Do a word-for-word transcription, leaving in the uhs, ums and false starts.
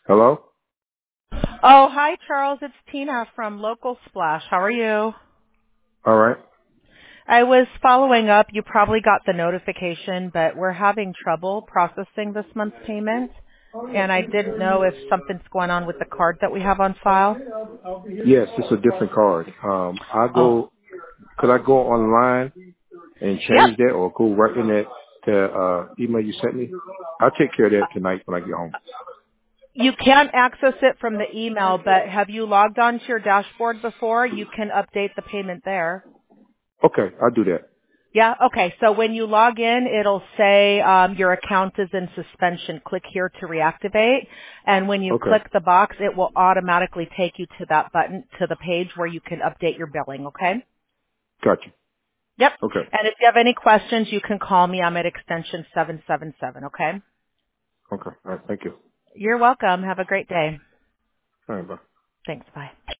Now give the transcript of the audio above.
Hello? Oh, hi, Charles. It's Tina from Local Splash. How are you? All right. I was following up. You probably got the notification, but we're having trouble processing this month's payment, and I didn't know if something's going on with the card that we have on file. Yes, it's a different card. Um, I Oh, go, could I go online and yep. change that or go right in that, the, uh, email you sent me? I'll take care of that tonight when I get home. You can access it from the email, but have you logged on to your dashboard before? You can update the payment there. Okay, I'll do that. Yeah, okay. So when you log in, it'll say um, your account is in suspension. Click here to reactivate. And when you Okay, click the box, it will automatically take you to that button, to the page where you can update your billing, okay? gotcha. Yep. Okay, And if you have any questions, you can call me. I'm at extension seven seven seven, okay? okay. All right, thank you. You're welcome. Have a great day. All right, bye. Thanks. Bye.